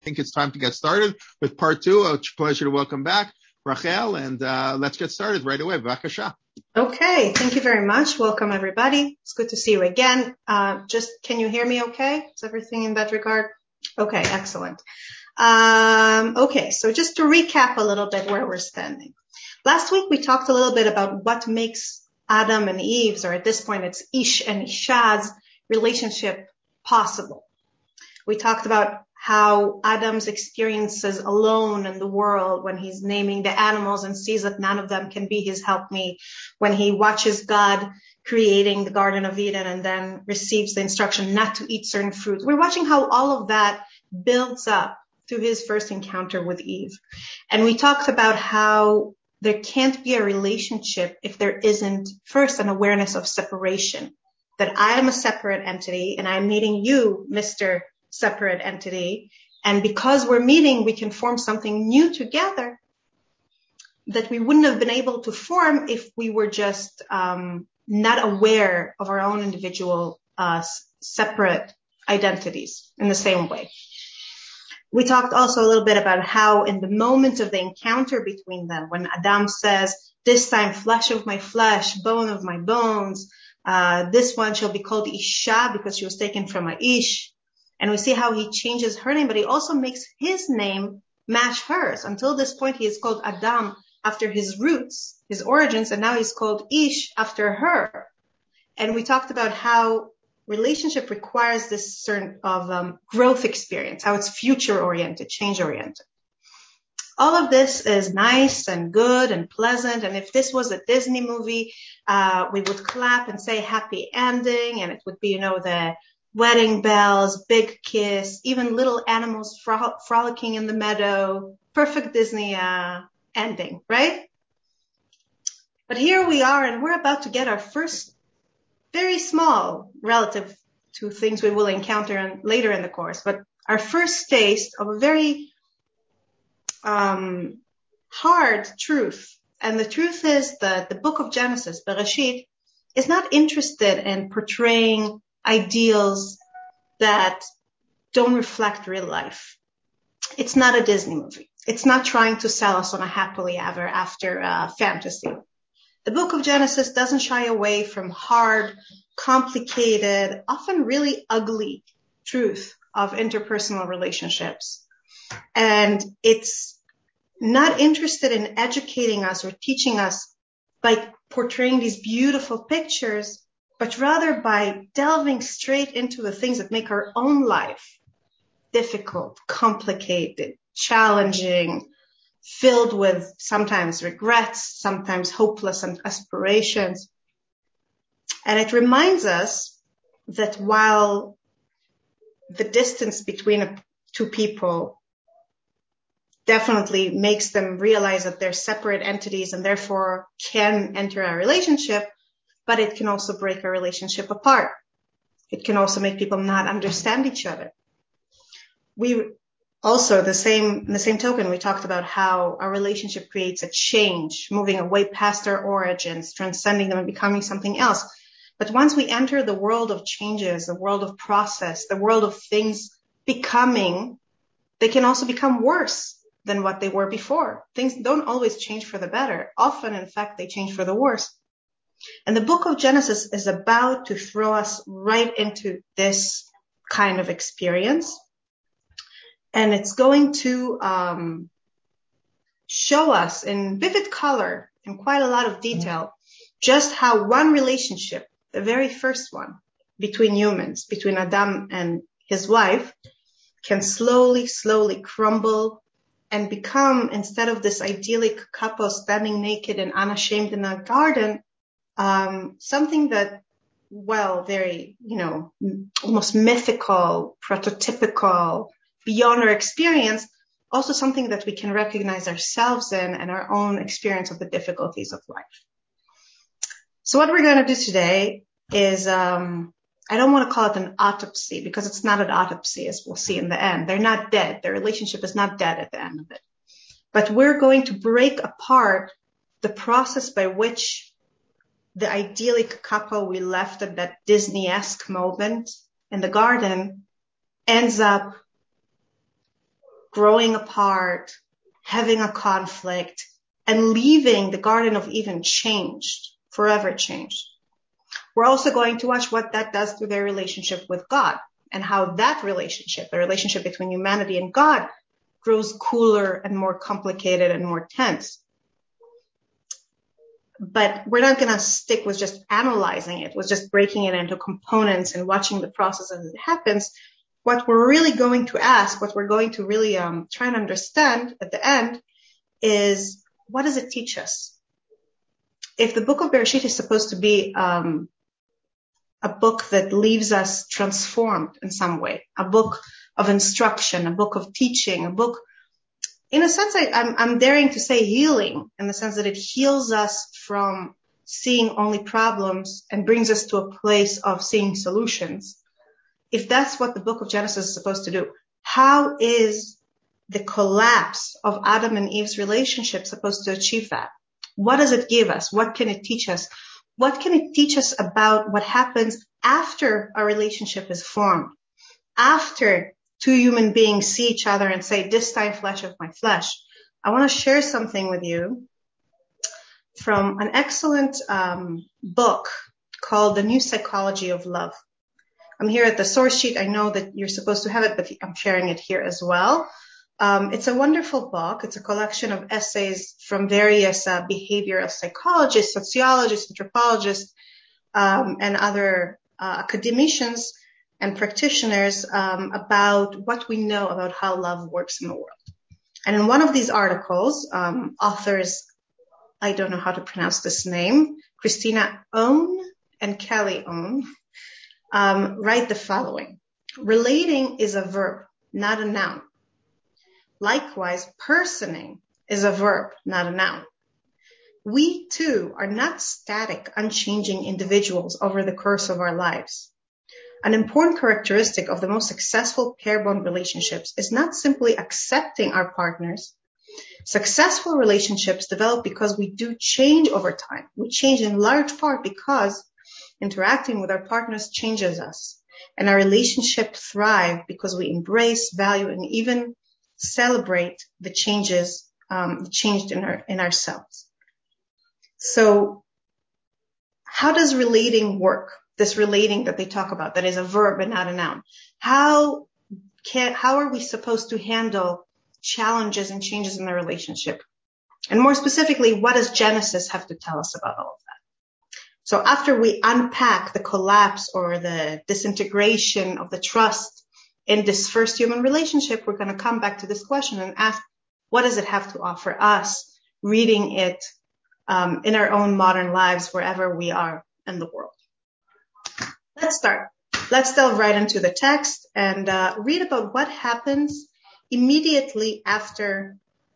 think it's time to get started with part two. It's a pleasure to welcome back Rachel, and let's get started right away. B'vakasha. Okay, thank you very much. Welcome, everybody. It's good to see you again. Can you hear me okay? Is everything in that regard? Okay, excellent. Okay, so just to recap a little bit where we're standing. Last week, we talked a little bit about what makes Adam and Eve's, or at this point, it's Ish and Isha's relationship possible. We talked about how Adam's experiences alone in the world when he's naming the animals and sees that none of them can be his helpmeet, when he watches God creating the Garden of Eden and then receives the instruction not to eat certain fruits. We're watching how all of that builds up to his first encounter with Eve. And we talked about how there can't be a relationship if there isn't first an awareness of separation, that I am a separate entity and I'm meeting you, Mr. Separate entity, and because we're meeting, we can form something new together that we wouldn't have been able to form if we were just not aware of our own individual separate identities in the same way. We talked also a little bit about how in the moment of the encounter between them, when Adam says, this time flesh of my flesh, bone of my bones, this one shall be called Isha because she was taken from a Ish. And we see how he changes her name, but he also makes his name match hers. Until this point, he is called Adam after his roots, his origins, and now he's called Ish after her. And we talked about how relationship requires this certain of growth experience, how it's future-oriented, change-oriented. All of this is nice and good and pleasant, and if this was a Disney movie, we would clap and say happy ending, and it would be, the wedding bells, big kiss, even little animals frolicking in the meadow, perfect Disney ending, right? But here we are, and we're about to get our first, very small, relative to things we will encounter later in the course, but our first taste of a very hard truth. And the truth is that the book of Genesis, Bereshit, is not interested in portraying ideals that don't reflect real life. It's not a Disney movie. It's not trying to sell us on a happily ever after fantasy. The book of Genesis doesn't shy away from hard, complicated, often really ugly truth of interpersonal relationships. And it's not interested in educating us or teaching us by portraying these beautiful pictures, but rather by delving straight into the things that make our own life difficult, complicated, challenging, filled with sometimes regrets, sometimes hopeless aspirations. And it reminds us that while the distance between two people definitely makes them realize that they're separate entities and therefore can enter a relationship, but it can also break a relationship apart. It can also make people not understand each other. We also, in the same token, we talked about how our relationship creates a change, moving away past our origins, transcending them and becoming something else. But once we enter the world of changes, the world of process, the world of things becoming, they can also become worse than what they were before. Things don't always change for the better. Often, in fact, they change for the worse. And the book of Genesis is about to throw us right into this kind of experience. And it's going to show us in vivid color and quite a lot of detail just how one relationship, the very first one between humans, between Adam and his wife, can slowly crumble and become, instead of this idyllic couple standing naked and unashamed in a garden, something that, very, almost mythical, prototypical, beyond our experience, also something that we can recognize ourselves in and our own experience of the difficulties of life. So what we're going to do today is, I don't want to call it an autopsy because it's not an autopsy, as we'll see in the end. They're not dead. Their relationship is not dead at the end of it. But we're going to break apart the process by which the idyllic couple we left at that Disney-esque moment in the garden ends up growing apart, having a conflict, and leaving the Garden of Eden changed, forever changed. We're also going to watch what that does to their relationship with God and how that relationship, the relationship between humanity and God, grows cooler and more complicated and more tense. But we're not going to stick with just analyzing it, with just breaking it into components and watching the process as it happens. What we're really going to ask, what we're going to really try and understand at the end is, what does it teach us? If the book of Bereshit is supposed to be a book that leaves us transformed in some way, a book of instruction, a book of teaching, a book, in a sense, I'm daring to say healing, in the sense that it heals us from seeing only problems and brings us to a place of seeing solutions. If that's what the book of Genesis is supposed to do, how is the collapse of Adam and Eve's relationship supposed to achieve that? What does it give us? What can it teach us? What can it teach us about what happens after a relationship is formed? After two human beings see each other and say, this time flesh of my flesh. I want to share something with you from an excellent book called The New Psychology of Love. I'm here at the source sheet. I know that you're supposed to have it, but I'm sharing it here as well. It's a wonderful book. It's a collection of essays from various behavioral psychologists, sociologists, anthropologists, and other academicians and practitioners about what we know about how love works in the world. And in one of these articles, authors, I don't know how to pronounce this name, Christina Own and Kelly Own, write the following. Relating is a verb, not a noun. Likewise, personing is a verb, not a noun. We too are not static, unchanging individuals over the course of our lives. An important characteristic of the most successful pair bond relationships is not simply accepting our partners. Successful relationships develop because we do change over time. We change in large part because interacting with our partners changes us. And our relationships thrive because we embrace, value, and even celebrate the changes, changed in ourselves. So how does relating work? This relating that they talk about, that is a verb and not a noun. How are we supposed to handle challenges and changes in the relationship? And more specifically, what does Genesis have to tell us about all of that? So after we unpack the collapse or the disintegration of the trust in this first human relationship, we're going to come back to this question and ask, what does it have to offer us reading it in our own modern lives wherever we are in the world? Let's start. Let's delve right into the text and read about what happens immediately after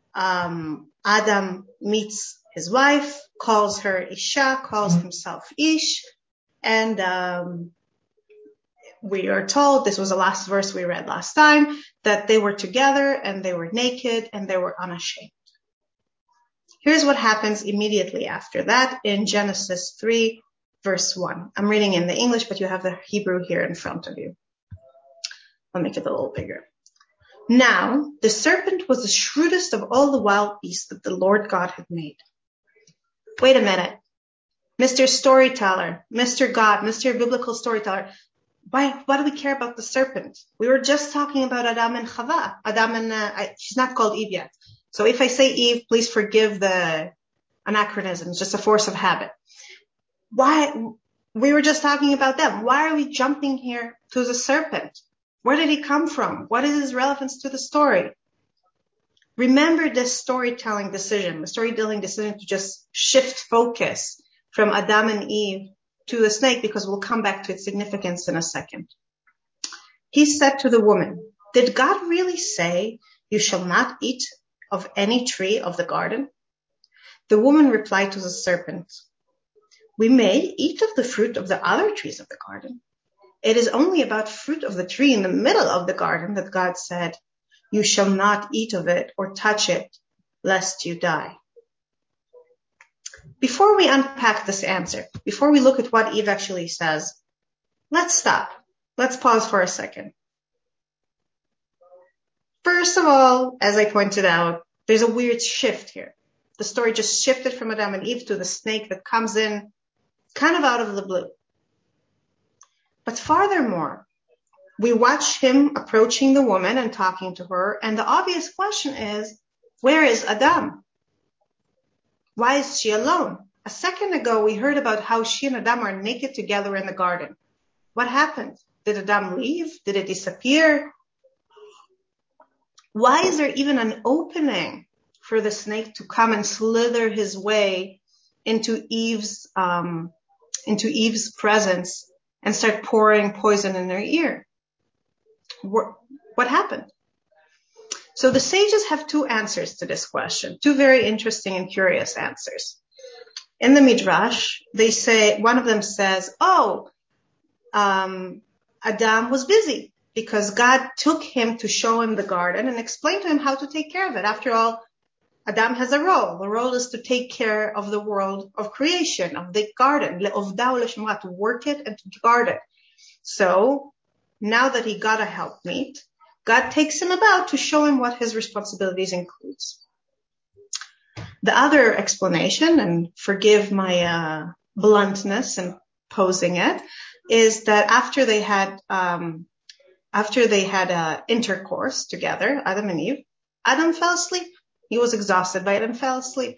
Adam meets his wife, calls her Isha, calls himself Ish, and we are told, this was the last verse we read last time, that they were together and they were naked and they were unashamed. Here's what happens immediately after that in Genesis 3, verse 1. I'm reading in the English, but you have the Hebrew here in front of you. I'll make it a little bigger. Now, the serpent was the shrewdest of all the wild beasts that the Lord God had made. Wait a minute. Mr. Storyteller, Mr. God, Mr. Biblical Storyteller, why do we care about the serpent? We were just talking about Adam and Chava. She's not called Eve yet. So if I say Eve, please forgive the anachronism. It's just a force of habit. Why? We were just talking about them. Why are we jumping here to the serpent? Where did he come from? What is his relevance to the story? Remember this storytelling decision to just shift focus from Adam and Eve to the snake, because we'll come back to its significance in a second. He said to the woman, did God really say you shall not eat of any tree of the garden? The woman replied to the serpent, we may eat of the fruit of the other trees of the garden. It is only about fruit of the tree in the middle of the garden that God said, you shall not eat of it or touch it, lest you die. Before we unpack this answer, before we look at what Eve actually says, let's stop. Let's pause for a second. First of all, as I pointed out, there's a weird shift here. The story just shifted from Adam and Eve to the snake that comes in kind of out of the blue. But furthermore, we watch him approaching the woman and talking to her, and the obvious question is, where is Adam? Why is she alone? A second ago, we heard about how she and Adam are naked together in the garden. What happened? Did Adam leave? Did it disappear? Why is there even an opening for the snake to come and slither his way into Eve's presence and start pouring poison in her ear? What happened? So the sages have two answers to this question, two very interesting and curious answers. In the Midrash, they say, one of them says, Adam was busy because God took him to show him the garden and explain to him how to take care of it. After all, Adam has a role. The role is to take care of the world of creation, of the garden, to work it and to guard it. So now that he got a helpmeet, God takes him about to show him what his responsibilities includes. The other explanation, and forgive my bluntness in posing it, is that after they had intercourse together, Adam and Eve, Adam fell asleep. He was exhausted by it and fell asleep.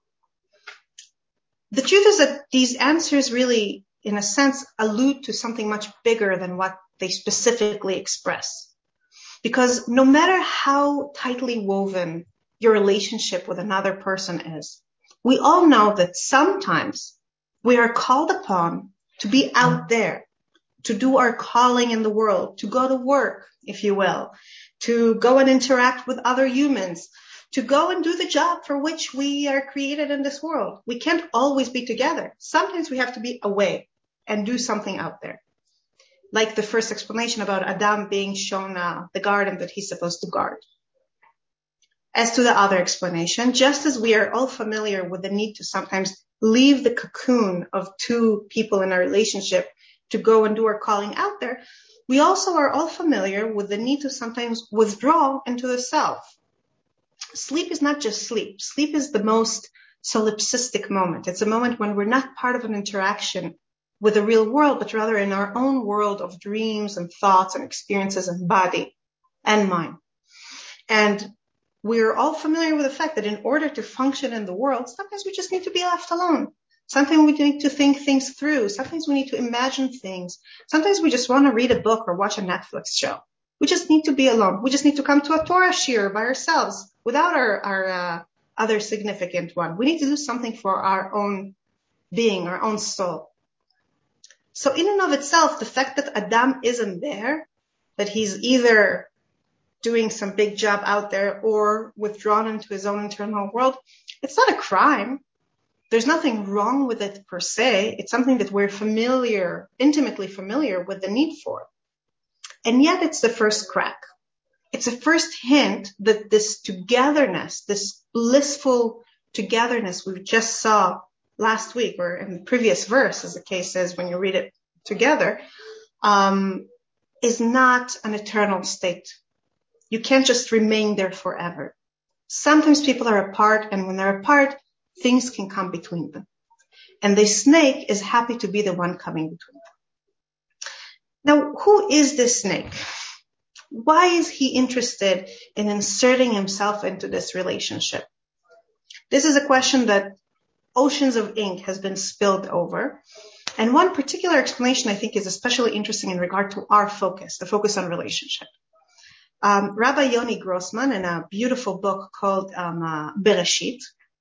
The truth is that these answers really, in a sense, allude to something much bigger than what they specifically express. Because no matter how tightly woven your relationship with another person is, we all know that sometimes we are called upon to be out there, to do our calling in the world, to go to work, if you will, to go and interact with other humans, to go and do the job for which we are created in this world. We can't always be together. Sometimes we have to be away and do something out there. Like the first explanation about Adam being shown the garden that he's supposed to guard. As to the other explanation, just as we are all familiar with the need to sometimes leave the cocoon of two people in a relationship to go and do our calling out there, we also are all familiar with the need to sometimes withdraw into the self. Sleep is not just sleep. Sleep is the most solipsistic moment. It's a moment when we're not part of an interaction with the real world, but rather in our own world of dreams and thoughts and experiences and body and mind. And we're all familiar with the fact that in order to function in the world, sometimes we just need to be left alone. Sometimes we need to think things through. Sometimes we need to imagine things. Sometimes we just want to read a book or watch a Netflix show. We just need to be alone. We just need to come to a Torah shir by ourselves without our other significant one. We need to do something for our own being, our own soul. So in and of itself, the fact that Adam isn't there, that he's either doing some big job out there or withdrawn into his own internal world, it's not a crime. There's nothing wrong with it per se. It's something that we're intimately familiar with the need for. And yet it's the first crack. It's a first hint that this togetherness, this blissful togetherness we just saw last week, or in the previous verse, as the case says when you read it together, is not an eternal state. You can't just remain there forever. Sometimes people are apart, and when they're apart, things can come between them. And the snake is happy to be the one coming between them. Now, who is this snake? Why is he interested in inserting himself into this relationship? This is a question that oceans of ink has been spilled over. And one particular explanation I think is especially interesting in regard to our focus, the focus on relationship. Rabbi Yoni Grossman, in a beautiful book called Bereshit,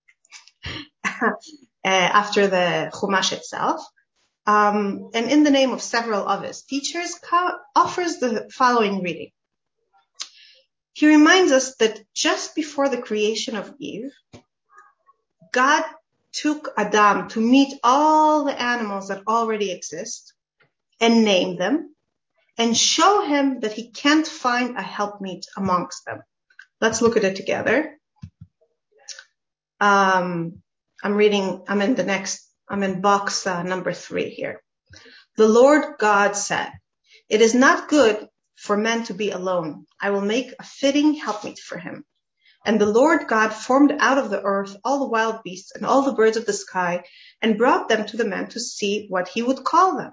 after the Chumash itself, and in the name of several of his teachers, offers the following reading. He reminds us that just before the creation of Eve, God took Adam to meet all the animals that already exist and name them and show him that he can't find a helpmeet amongst them. Let's look at it together. I'm in box number 3 here. The Lord God said, "It is not good for man to be alone. I will make a fitting helpmeet for him. And the Lord God formed out of the earth all the wild beasts and all the birds of the sky and brought them to the man to see what he would call them.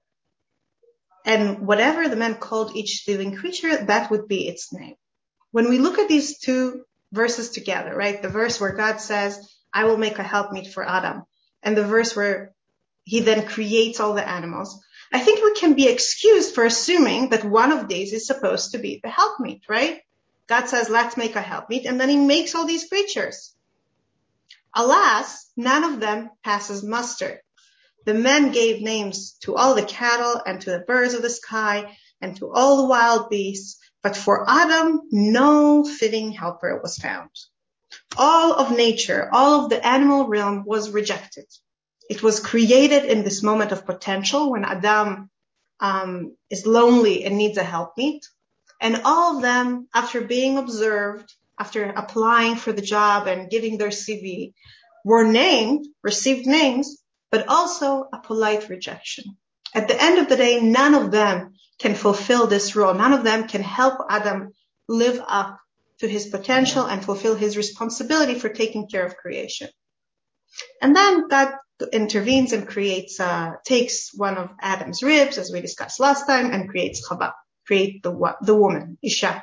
And whatever the man called each living creature, that would be its name. When we look at these two verses together, right? The verse where God says, I will make a helpmeet for Adam. And the verse where he then creates all the animals. I think we can be excused for assuming that one of these is supposed to be the helpmeet, right? God says, let's make a helpmeet, and then he makes all these creatures. Alas, none of them passes muster. The men gave names to all the cattle and to the birds of the sky and to all the wild beasts, but for Adam, no fitting helper was found. All of nature, all of the animal realm was rejected. It was created in this moment of potential when Adam is lonely and needs a helpmeet. And all of them, after being observed, after applying for the job and giving their CV, were named, received names, but also a polite rejection. At the end of the day, none of them can fulfill this role. None of them can help Adam live up to his potential and fulfill his responsibility for taking care of creation. And then God intervenes and takes one of Adam's ribs, as we discussed last time, and creates Chava, create the woman, Isha.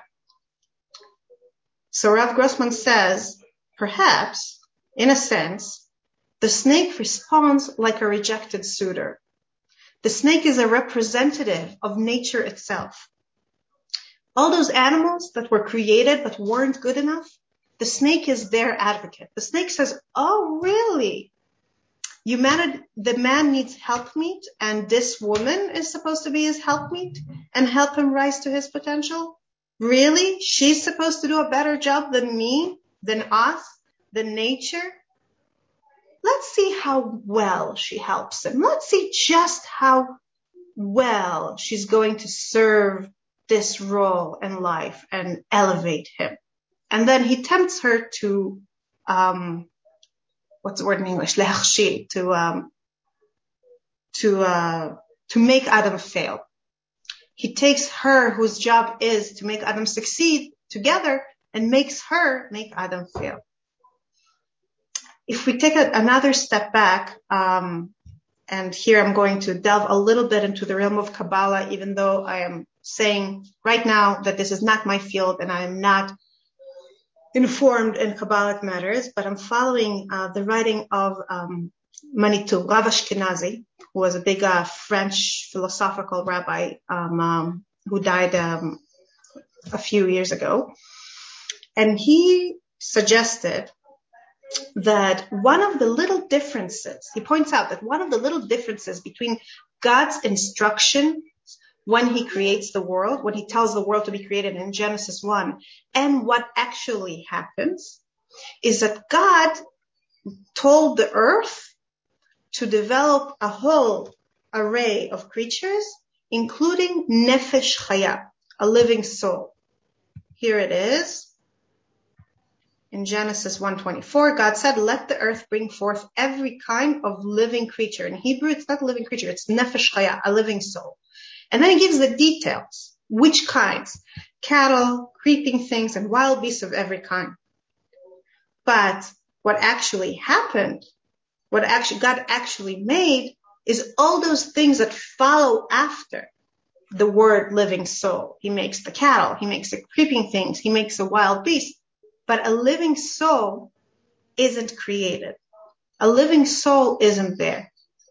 So Rav Grossman says, perhaps, in a sense, the snake responds like a rejected suitor. The snake is a representative of nature itself. All those animals that were created but weren't good enough, the snake is their advocate. The snake says, oh, really? The man needs helpmeet, and this woman is supposed to be his helpmeet and help him rise to his potential? Really? She's supposed to do a better job than me, than us, than nature? Let's see how well she helps him. Let's see just how well she's going to serve this role in life and elevate him. And then he tempts her to, what's the word in English? Lehachshil, to make Adam fail. He takes her, whose job is to make Adam succeed, together and makes her make Adam fail. If we take another step back, and here I'm going to delve a little bit into the realm of Kabbalah, even though I am saying right now that this is not my field and I am not informed in Kabbalic matters, but I'm following the writing of Manitou, Rav Ashkenazi, who was a big French philosophical rabbi who died a few years ago. And he suggested that one of the little differences, he points out that one of the little differences between God's instruction when he creates the world, when he tells the world to be created in Genesis 1, and what actually happens, is that God told the earth to develop a whole array of creatures, including Nefesh Chaya, a living soul. Here it is. In Genesis 1:24, God said, let the earth bring forth every kind of living creature. In Hebrew, it's not a living creature, it's Nefesh Chaya, a living soul. And then he gives the details. Which kinds? Cattle, creeping things, and wild beasts of every kind. But what actually happened, God actually made, is all those things that follow after the word living soul. He makes the cattle, he makes the creeping things, he makes the wild beast. But a living soul isn't created. A living soul isn't there.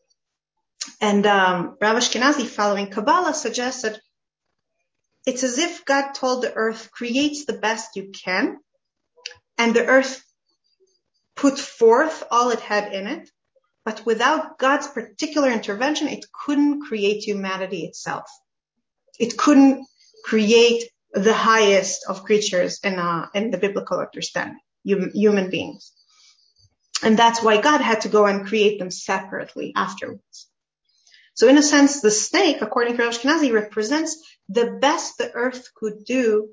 And Rav Ashkenazi, following Kabbalah, suggested it's as if God told the earth, create the best you can, and the earth put forth all it had in it, but without God's particular intervention, it couldn't create humanity itself. It couldn't create the highest of creatures in the biblical understanding, human beings. And that's why God had to go and create them separately afterwards. So in a sense, the snake, according to Rav Ashkenazi, represents the best the earth could do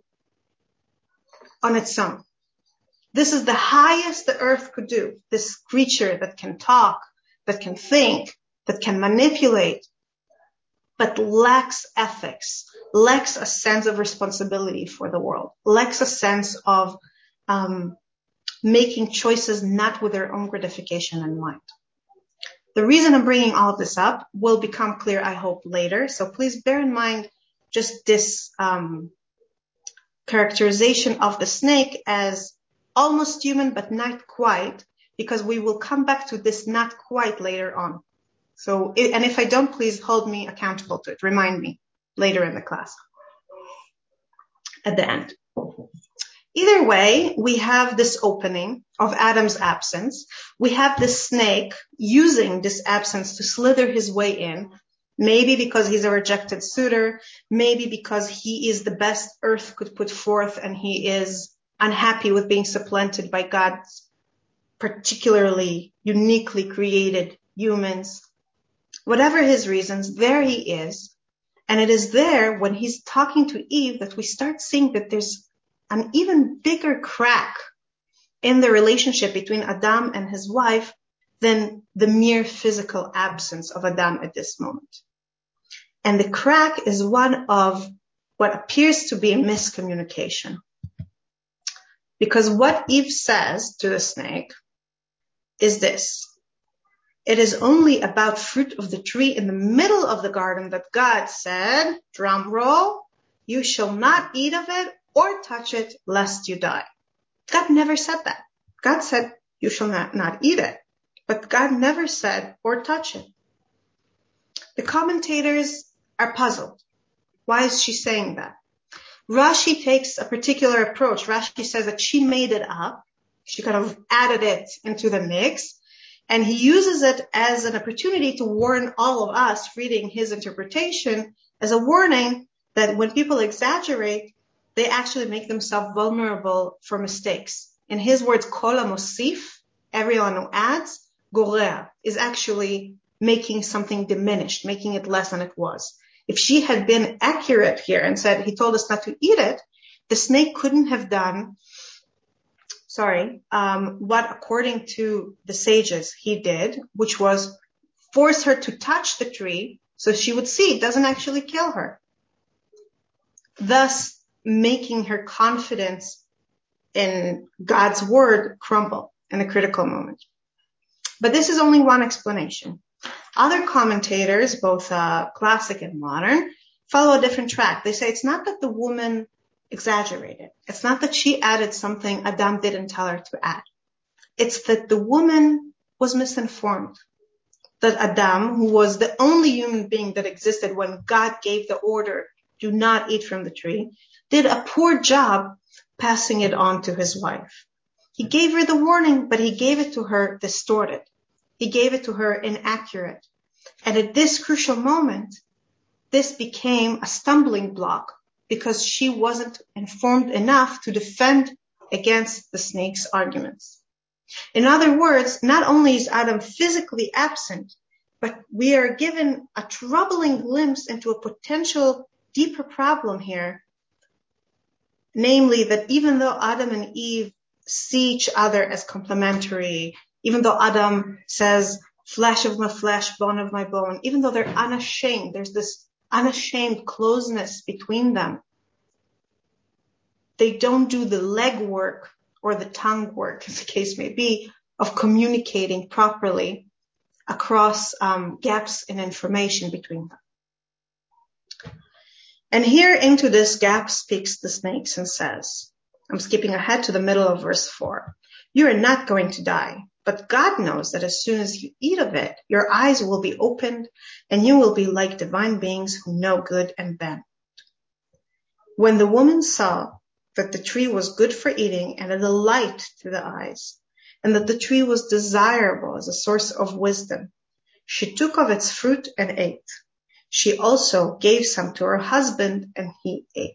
on its own. This is the highest the earth could do. This creature that can talk, that can think, that can manipulate. but lacks ethics, lacks a sense of responsibility for the world, lacks a sense of making choices not with their own gratification in mind. The reason I'm bringing all of this up will become clear, I hope, later. So please bear in mind just this characterization of the snake as almost human, but not quite, because we will come back to this not quite later on. So, and if I don't, please hold me accountable to it. Remind me later in the class, at the end. Either way, we have this opening of Adam's absence. We have this snake using this absence to slither his way in, maybe because he's a rejected suitor, maybe because he is the best earth could put forth and he is unhappy with being supplanted by God's particularly uniquely created humans. Whatever his reasons, there he is. And it is there when he's talking to Eve that we start seeing that there's an even bigger crack in the relationship between Adam and his wife than the mere physical absence of Adam at this moment. And the crack is one of what appears to be a miscommunication. Because what Eve says to the snake is this: it is only about fruit of the tree in the middle of the garden that God said, drum roll, you shall not eat of it or touch it lest you die. God never said that. God said, you shall not eat it. But God never said, or touch it. The commentators are puzzled. Why is she saying that? Rashi takes a particular approach. Rashi says that she made it up. She kind of added it into the mix. And he uses it as an opportunity to warn all of us reading his interpretation as a warning that when people exaggerate, they actually make themselves vulnerable for mistakes. In his words, kol hamosif, everyone who adds, gorea, is actually making something diminished, making it less than it was. If she had been accurate here and said, he told us not to eat it, the snake couldn't have done, what according to the sages he did, which was force her to touch the tree so she would see it doesn't actually kill her. Thus, making her confidence in God's word crumble in a critical moment. But this is only one explanation. Other commentators, both classic and modern, follow a different track. They say it's not that the woman exaggerated. It's not that she added something Adam didn't tell her to add. It's that the woman was misinformed. That Adam, who was the only human being that existed when God gave the order, do not eat from the tree, did a poor job passing it on to his wife. He gave her the warning, but he gave it to her distorted. He gave it to her inaccurate. And at this crucial moment, this became a stumbling block because she wasn't informed enough to defend against the snake's arguments. In other words, not only is Adam physically absent, but we are given a troubling glimpse into a potential deeper problem here. Namely, that even though Adam and Eve see each other as complementary, even though Adam says, flesh of my flesh, bone of my bone, even though they're unashamed, there's this unashamed closeness between them, they don't do the leg work or the tongue work, as the case may be, of communicating properly across gaps in information between them. And here into this gap speaks the snakes and says, I'm skipping ahead to the middle of verse 4. You are not going to die, but God knows that as soon as you eat of it, your eyes will be opened and you will be like divine beings who know good and bad. When the woman saw that the tree was good for eating and a delight to the eyes, and that the tree was desirable as a source of wisdom, she took of its fruit and ate. She also gave some to her husband, and he ate.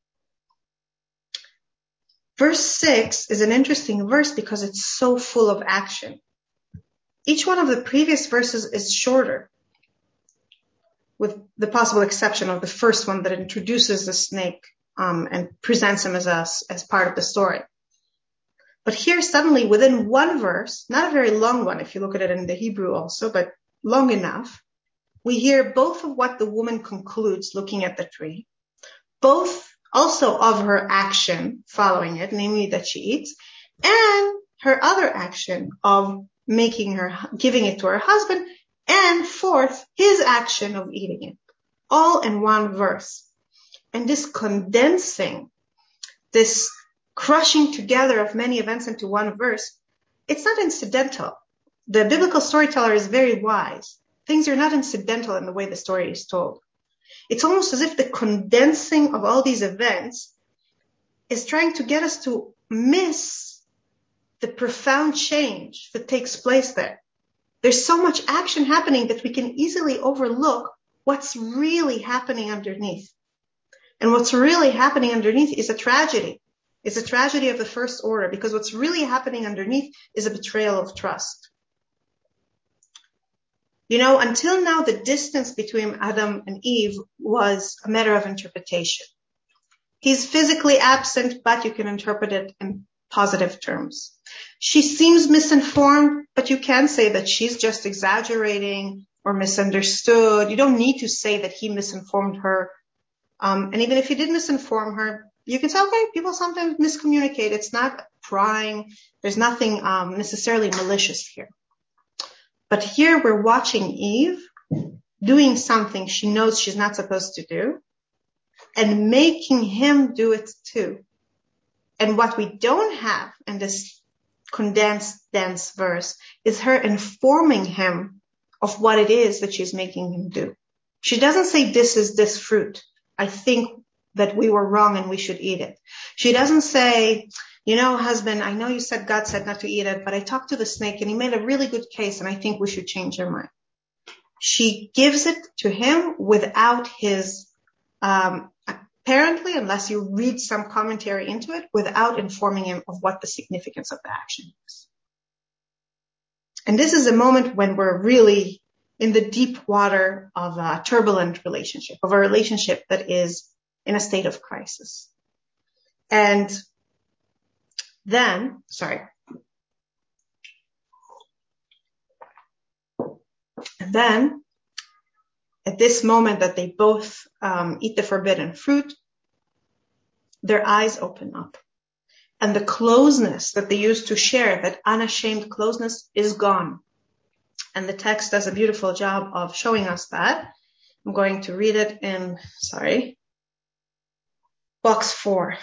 Verse 6 is an interesting verse because it's so full of action. Each one of the previous verses is shorter, with the possible exception of the first one that introduces the snake and presents him as part of the story. But here suddenly within one verse, not a very long one if you look at it in the Hebrew also, but long enough, we hear both of what the woman concludes looking at the tree, both also of her action following it, namely that she eats, and her other action of giving it to her husband, and fourth, his action of eating it, all in one verse. And this condensing, this crushing together of many events into one verse, it's not incidental. The biblical storyteller is very wise. Things are not incidental in the way the story is told. It's almost as if the condensing of all these events is trying to get us to miss the profound change that takes place there. There's so much action happening that we can easily overlook what's really happening underneath. And what's really happening underneath is a tragedy. It's a tragedy of the first order, because what's really happening underneath is a betrayal of trust. Until now, the distance between Adam and Eve was a matter of interpretation. He's physically absent, but you can interpret it in positive terms. She seems misinformed, but you can say that she's just exaggerating or misunderstood. You don't need to say that he misinformed her. And even if he did misinform her, you can say, okay, people sometimes miscommunicate. It's not prying. There's nothing necessarily malicious here. But here we're watching Eve doing something she knows she's not supposed to do and making him do it too. And what we don't have in this condensed, dense verse is her informing him of what it is that she's making him do. She doesn't say, this is this fruit. I think that we were wrong and we should eat it. She doesn't say, husband, I know you said God said not to eat it, but I talked to the snake and he made a really good case and I think we should change our mind. She gives it to him without his, apparently, unless you read some commentary into it, without informing him of what the significance of the action is. And this is a moment when we're really in the deep water of a turbulent relationship, of a relationship that is in a state of crisis. And then, at this moment that they both eat the forbidden fruit, their eyes open up. And the closeness that they used to share, that unashamed closeness, is gone. And the text does a beautiful job of showing us that. I'm going to read it in, box 4.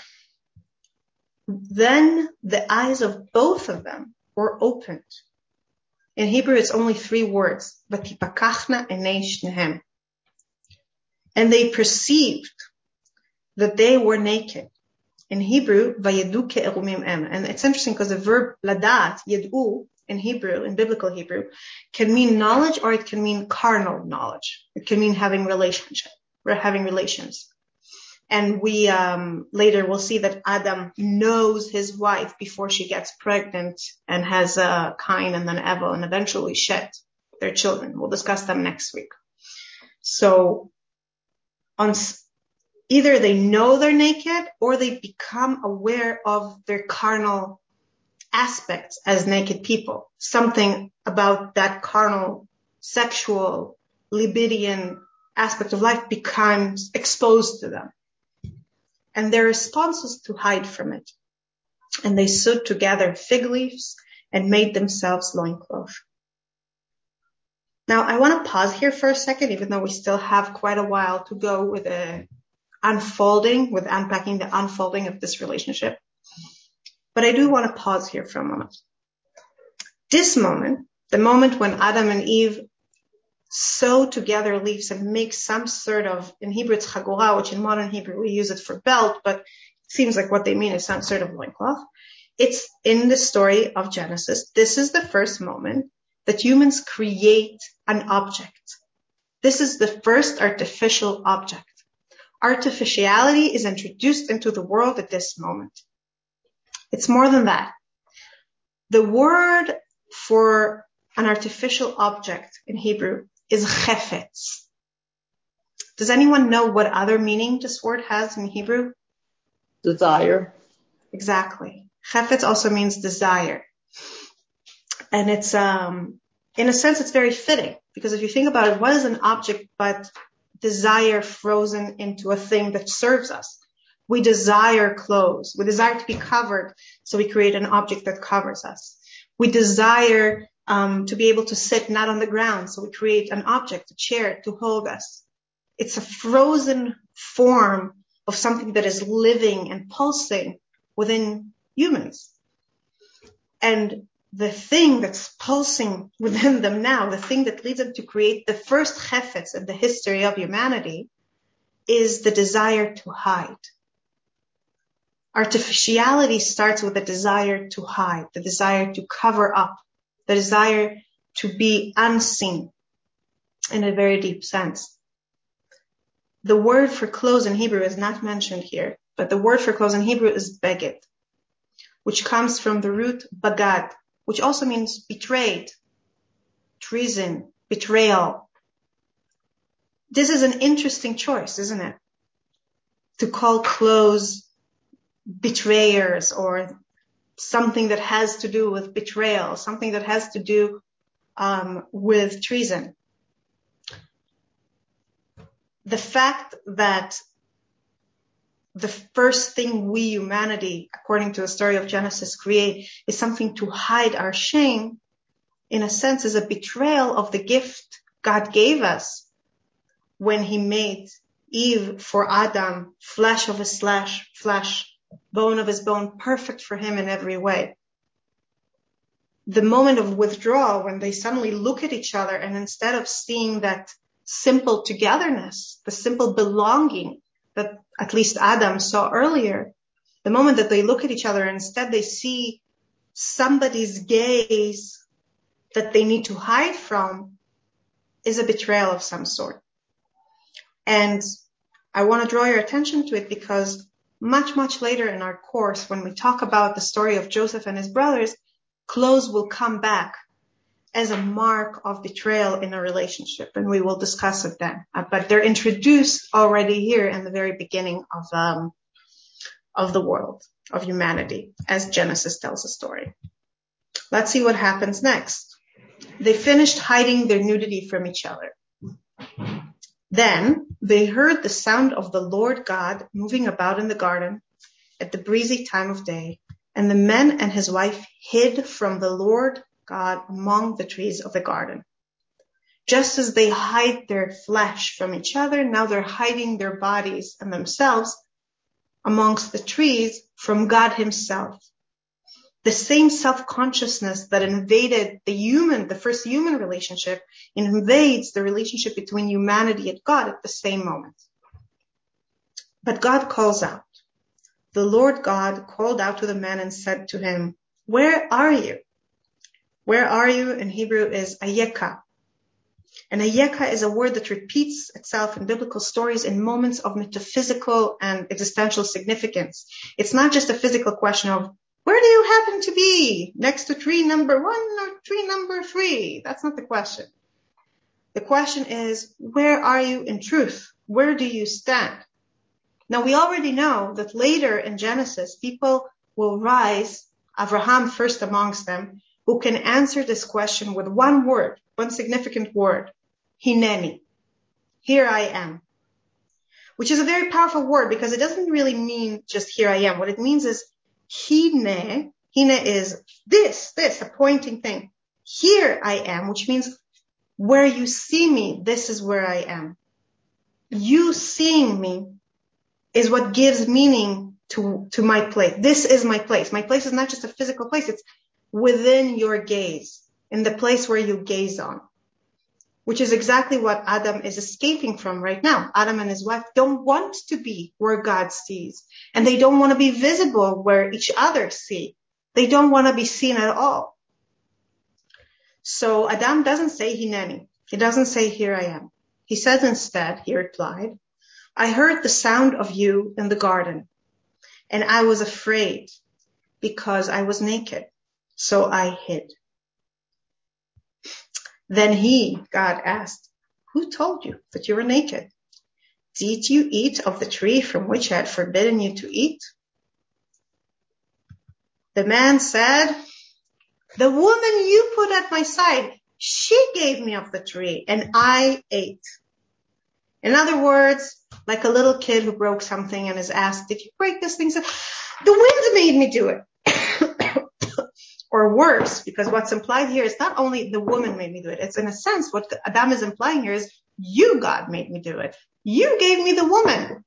Then the eyes of both of them were opened. In Hebrew, it's only 3 words. Vatipakachna enei shnehem. And they perceived that they were naked. In Hebrew, vayedu ke'erumim em. And it's interesting because the verb ladat, yedu, in Hebrew, in biblical Hebrew, can mean knowledge or it can mean carnal knowledge. It can mean having relations. And we later will see that Adam knows his wife before she gets pregnant and has Cain and then Abel and eventually Shet, their children. We'll discuss them next week. So either they know they're naked or they become aware of their carnal aspects as naked people. Something about that carnal, sexual, libidian aspect of life becomes exposed to them. And their response was to hide from it. And they sewed together fig leaves and made themselves loincloth. Now, I want to pause here for a second, even though we still have quite a while to go with unpacking the unfolding of this relationship. But I do want to pause here for a moment. This moment, the moment when Adam and Eve sew together leaves and make some sort of, in Hebrew it's chagorah, which in modern Hebrew we use it for belt, but it seems like what they mean is some sort of loincloth. It's in the story of Genesis. This is the first moment that humans create an object. This is the first artificial object. Artificiality is introduced into the world at this moment. It's more than that. The word for an artificial object in Hebrew is chefetz. Does anyone know what other meaning this word has in Hebrew? Desire. Exactly. Chefetz also means desire. And it's, in a sense, it's very fitting Because if you think about it, what is an object but desire frozen into a thing that serves us? We desire clothes. We desire to be covered, so we create an object that covers us. We desire to be able to sit not on the ground, so we create an object, a chair, to hold us. It's a frozen form of something that is living and pulsing within humans. And the thing that's pulsing within them now, the thing that leads them to create the first chefetz in the history of humanity, is the desire to hide. Artificiality starts with the desire to hide, the desire to cover up, the desire to be unseen in a very deep sense. The word for clothes in Hebrew is not mentioned here, but the word for clothes in Hebrew is beged, which comes from the root bagad, which also means betrayed, treason, betrayal. This is an interesting choice, isn't it? To call clothes betrayers, or something that has to do with betrayal, something that has to do with treason. The fact that the first thing we, humanity, according to the story of Genesis, create is something to hide our shame, in a sense, is a betrayal of the gift God gave us when he made Eve for Adam, flesh of his flesh, bone of his bone, perfect for him in every way. The moment of withdrawal, when they suddenly look at each other, and instead of seeing that simple togetherness, the simple belonging that at least Adam saw earlier, the moment that they look at each other, instead they see somebody's gaze that they need to hide from, is a betrayal of some sort. And I want to draw your attention to it because much, much later in our course, when we talk about the story of Joseph and his brothers, clothes will come back as a mark of betrayal in a relationship, and we will discuss it then. But they're introduced already here in the very beginning of the world, of humanity, as Genesis tells the story. Let's see what happens next. They finished hiding their nudity from each other. Then they heard the sound of the Lord God moving about in the garden at the breezy time of day, and the man and his wife hid from the Lord God among the trees of the garden. Just as they hide their flesh from each other, now they're hiding their bodies and themselves amongst the trees from God himself. The same self-consciousness that invaded the first human relationship, invades the relationship between humanity and God at the same moment. But God calls out. The Lord God called out to the man and said to him, "Where are you?" Where are you in Hebrew is ayeka. And ayeka is a word that repeats itself in biblical stories in moments of metaphysical and existential significance. It's not just a physical question of, where do you happen to be? Next to tree number 1 or tree number 3? That's not the question. The question is, where are you in truth? Where do you stand? Now, we already know that later in Genesis, people will rise, Abraham first amongst them, who can answer this question with one word, one significant word, hineni. Here I am. Which is a very powerful word because it doesn't really mean just here I am. What it means is hine is this, a pointing thing. Here I am, which means where you see me, this is where I am. You seeing me is what gives meaning to my place. This is my place. My place is not just a physical place. It's within your gaze, in the place where you gaze on, which is exactly what Adam is escaping from right now. Adam and his wife don't want to be where God sees, and they don't want to be visible where each other see. They don't want to be seen at all. So Adam doesn't say hineni. He doesn't say here I am. He says instead, he replied, I heard the sound of you in the garden, and I was afraid because I was naked. So I hid. Then God asked, who told you that you were naked? Did you eat of the tree from which I had forbidden you to eat? The man said, the woman you put at my side, she gave me of the tree and I ate. In other words, like a little kid who broke something and is asked, did you break this thing? So, the wind made me do it. Or worse, because what's implied here is not only the woman made me do it. It's in a sense what Adam is implying here is you, God, made me do it. You gave me the woman.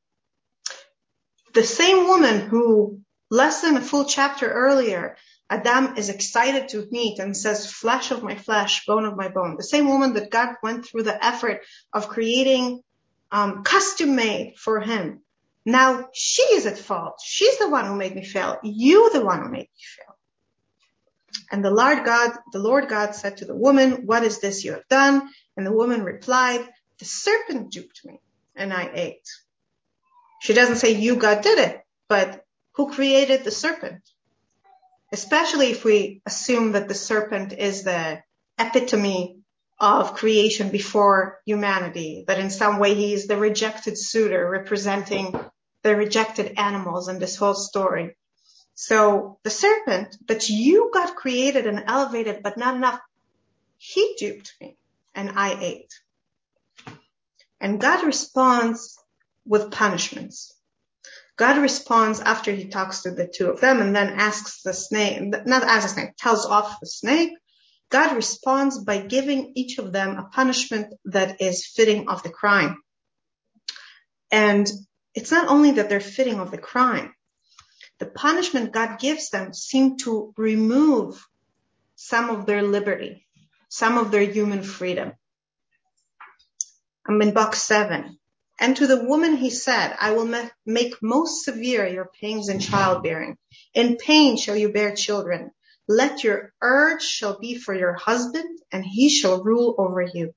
The same woman who less than a full chapter earlier, Adam is excited to meet and says, flesh of my flesh, bone of my bone. The same woman that God went through the effort of creating custom made for him. Now she is at fault. She's the one who made me fail. You the one who made me fail. And the Lord God said to the woman, what is this you have done? And the woman replied, the serpent duped me and I ate. She doesn't say you, God, did it, but who created the serpent? Especially if we assume that the serpent is the epitome of creation before humanity, that in some way he is the rejected suitor representing the rejected animals in this whole story. So the serpent that you got created and elevated, but not enough, he duped me and I ate. And God responds with punishments. God responds after he talks to the two of them and then asks the snake, not asks the snake, tells off the snake. God responds by giving each of them a punishment that is fitting of the crime. And it's not only that they're fitting of the crime. The punishment God gives them seem to remove some of their liberty, some of their human freedom. I'm in box 7. And to the woman he said, I will make most severe your pains in childbearing. In pain shall you bear children. Let your urge shall be for your husband, and he shall rule over you.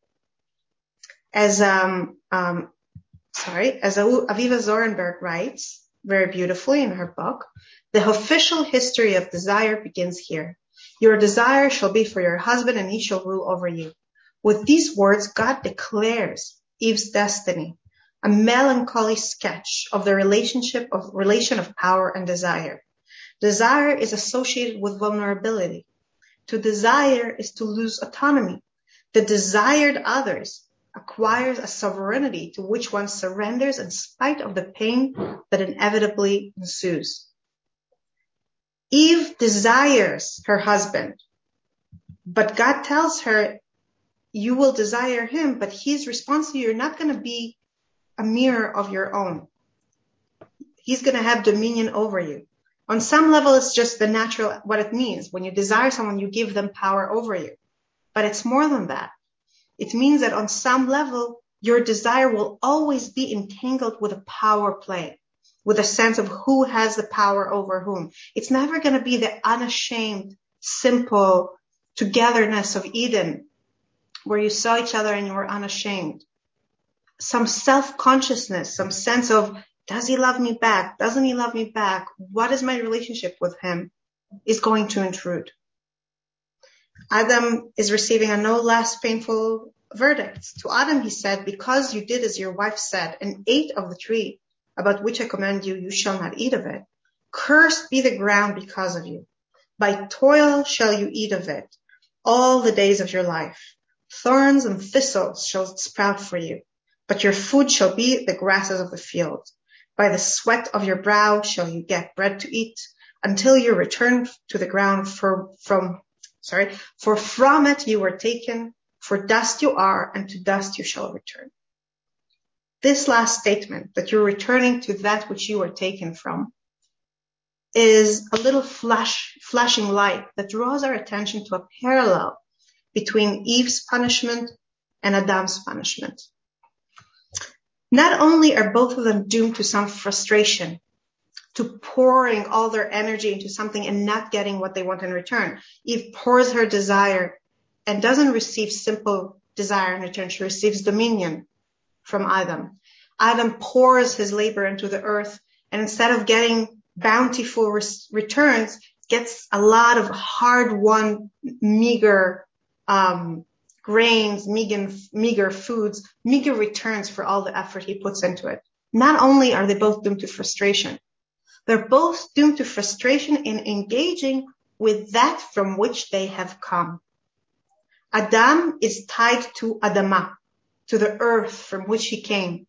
As Aviva Zorenberg writes very beautifully in her book, the official history of desire begins here. Your desire shall be for your husband, and he shall rule over you. With these words, God declares Eve's destiny, a melancholy sketch of the relation of power and desire. Desire is associated with vulnerability. To desire is to lose autonomy. The desired others acquires a sovereignty to which one surrenders in spite of the pain that inevitably ensues. Eve desires her husband, but God tells her, you will desire him, but his response to you, you're not going to be a mirror of your own. He's going to have dominion over you. On some level, it's just the natural, what it means. When you desire someone, you give them power over you. But it's more than that. It means that on some level, your desire will always be entangled with a power play, with a sense of who has the power over whom. It's never going to be the unashamed, simple togetherness of Eden, where you saw each other and you were unashamed. Some self-consciousness, some sense of, does he love me back? Doesn't he love me back? What is my relationship with him? Is going to intrude. Adam is receiving a no less painful verdict. To Adam, he said, because you did as your wife said and ate of the tree about which I command you, you shall not eat of it. Cursed be the ground because of you. By toil shall you eat of it all the days of your life. Thorns and thistles shall sprout for you, but your food shall be the grasses of the field. By the sweat of your brow shall you get bread to eat until you return to the ground for from it you were taken, for dust you are, and to dust you shall return. This last statement, that you're returning to that which you were taken from, is a little flashing light that draws our attention to a parallel between Eve's punishment and Adam's punishment. Not only are both of them doomed to some frustration, to pouring all their energy into something and not getting what they want in return. Eve pours her desire and doesn't receive simple desire in return. She receives dominion from Adam. Adam pours his labor into the earth, and instead of getting bountiful returns, gets a lot of hard-won, meager grains, meager foods, meager returns for all the effort he puts into it. Not only are they both doomed to frustration, they're both doomed to frustration in engaging with that from which they have come. Adam is tied to Adama, to the earth from which he came.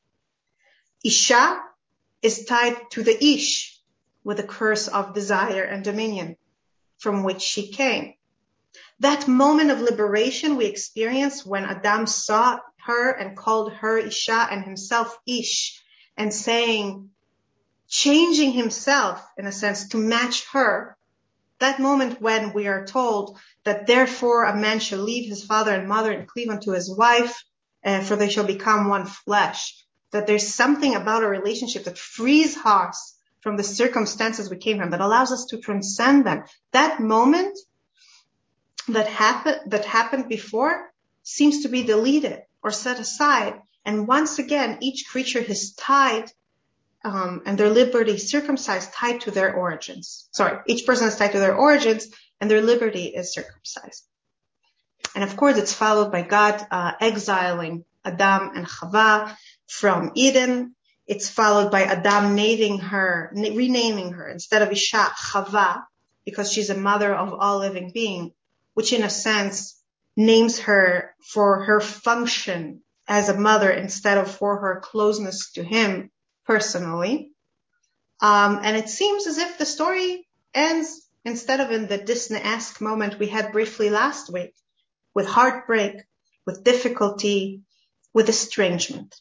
Isha is tied to the Ish, with the curse of desire and dominion, from which she came. That moment of liberation we experience when Adam saw her and called her Isha and himself Ish, and changing himself, in a sense, to match her. That moment when we are told that therefore a man shall leave his father and mother and cleave unto his wife, for they shall become one flesh. That there's something about a relationship that frees us from the circumstances we came from, that allows us to transcend them. That moment that happened before seems to be deleted or set aside. And once again, each creature is tied, and their liberty circumcised, tied to their origins. Each person is tied to their origins and their liberty is circumcised. And of course, it's followed by God exiling Adam and Chava from Eden. It's followed by Adam renaming her instead of Isha, Chava, because she's a mother of all living being, which in a sense names her for her function as a mother instead of for her closeness to him personally. And it seems as if the story ends, instead of in the Disney-esque moment we had briefly last week, with heartbreak, with difficulty, with estrangement.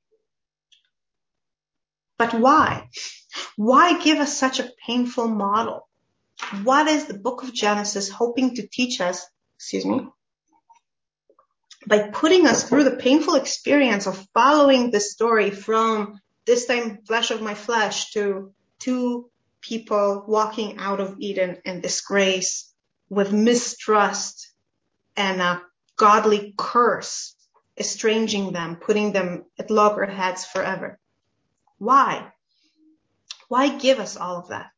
But why? Why give us such a painful model? What is the book of Genesis hoping to teach us, by putting us through the painful experience of following the story from this time flesh of my flesh to two people walking out of Eden in disgrace with mistrust and a godly curse estranging them, putting them at loggerheads forever? Why? Why give us all of that?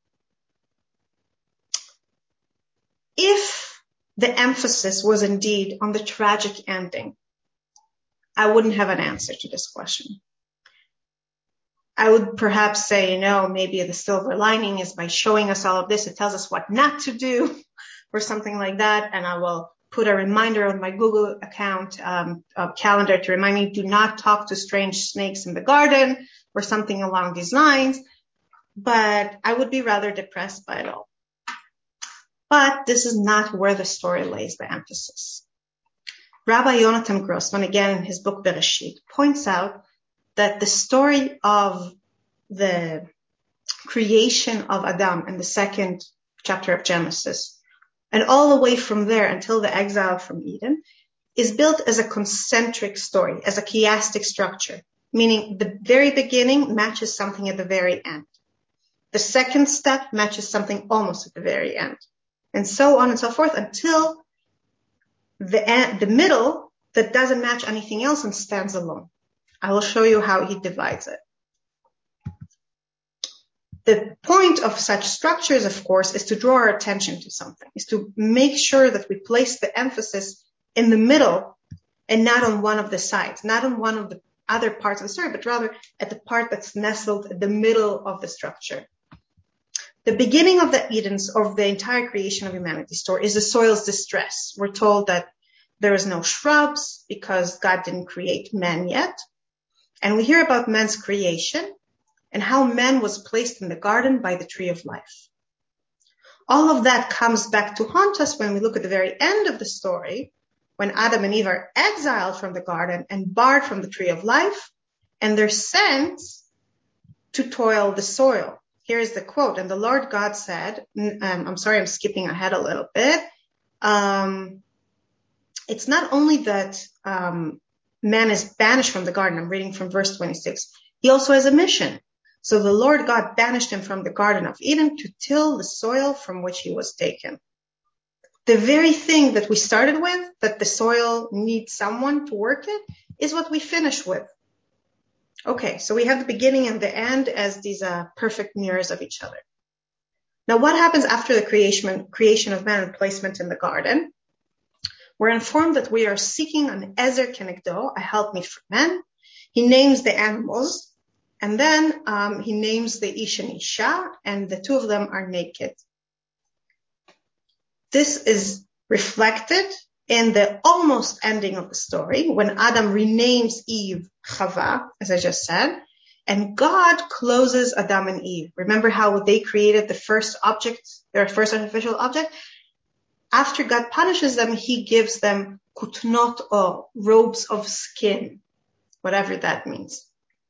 If the emphasis was indeed on the tragic ending, I wouldn't have an answer to this question. I would perhaps say, maybe the silver lining is by showing us all of this, it tells us what not to do or something like that. And I will put a reminder on my Google account, calendar to remind me, do not talk to strange snakes in the garden or something along these lines. But I would be rather depressed by it all. But this is not where the story lays the emphasis. Rabbi Yonatan Grossman, again in his book Bereshit, points out that the story of the creation of Adam in the second chapter of Genesis, and all the way from there until the exile from Eden, is built as a concentric story, as a chiastic structure, meaning the very beginning matches something at the very end. The second step matches something almost at the very end. And so on and so forth until the middle that doesn't match anything else and stands alone. I will show you how he divides it. The point of such structures, of course, is to draw our attention to something, is to make sure that we place the emphasis in the middle and not on one of the sides, not on one of the other parts of the story, but rather at the part that's nestled at the middle of the structure. The beginning of the Edens, of the entire creation of humanity story, is the soil's distress. We're told that there is no shrubs because God didn't create man yet. And we hear about man's creation and how man was placed in the garden by the tree of life. All of that comes back to haunt us when we look at the very end of the story, when Adam and Eve are exiled from the garden and barred from the tree of life, and they're sent to toil the soil. Here is the quote. And the Lord God said, I'm sorry, I'm skipping ahead a little bit. It's not only that man is banished from the garden. I'm reading from verse 26. He also has a mission. So the Lord God banished him from the Garden of Eden to till the soil from which he was taken. The very thing that we started with, that the soil needs someone to work it, is what we finish with. Okay, so we have the beginning and the end as these perfect mirrors of each other. Now, what happens after the creation of man and placement in the garden? We're informed that we are seeking an ezer kenegdo, a helpmeet for men. He names the animals, and then he names the ish and isha, and the two of them are naked. This is reflected in the almost ending of the story, when Adam renames Eve Chava, as I just said, and God closes Adam and Eve. Remember how they created the first object, their first artificial object? After God punishes them, he gives them kutnot, or robes of skin, whatever that means.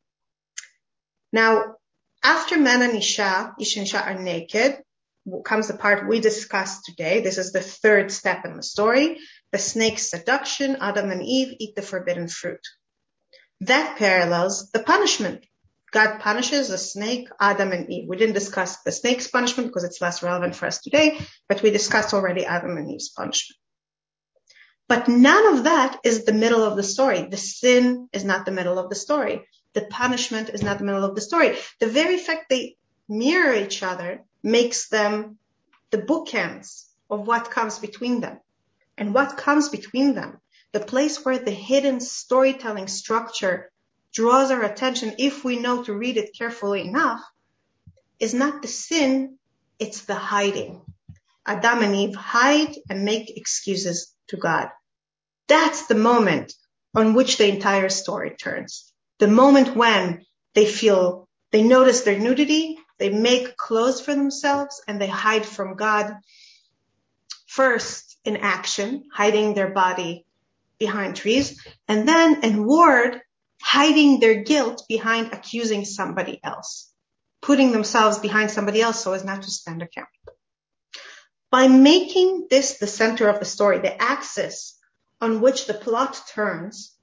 Now, after man and Ish and Isha are naked, comes the part we discussed today. This is the third step in the story. The snake's seduction, Adam and Eve eat the forbidden fruit. That parallels the punishment. God punishes the snake, Adam and Eve. We didn't discuss the snake's punishment because it's less relevant for us today, but we discussed already Adam and Eve's punishment. But none of that is the middle of the story. The sin is not the middle of the story. The punishment is not the middle of the story. The very fact they mirror each other makes them the bookends of what comes between them. And what comes between them, the place where the hidden storytelling structure draws our attention, if we know to read it carefully enough, is not the sin, it's the hiding. Adam and Eve hide and make excuses to God. That's the moment on which the entire story turns. The moment when they notice their nudity, they make clothes for themselves, and they hide from God. First in action, hiding their body behind trees, and then in word, hiding their guilt behind accusing somebody else, putting themselves behind somebody else so as not to stand accountable. By making this the center of the story, the axis on which the plot turns,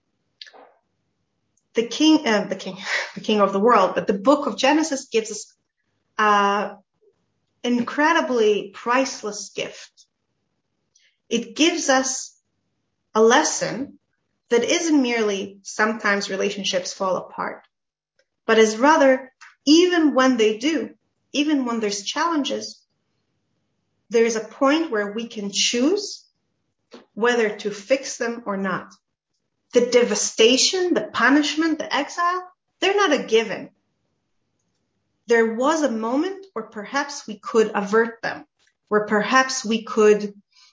the king of the world, but the book of Genesis gives us an incredibly priceless gift. It gives us a lesson that isn't merely sometimes relationships fall apart, but is rather, even when they do, even when there's challenges, there's a point where we can choose whether to fix them or not. The devastation, the punishment, the exile, they're not a given. There was a moment where perhaps we could avert them, where perhaps we could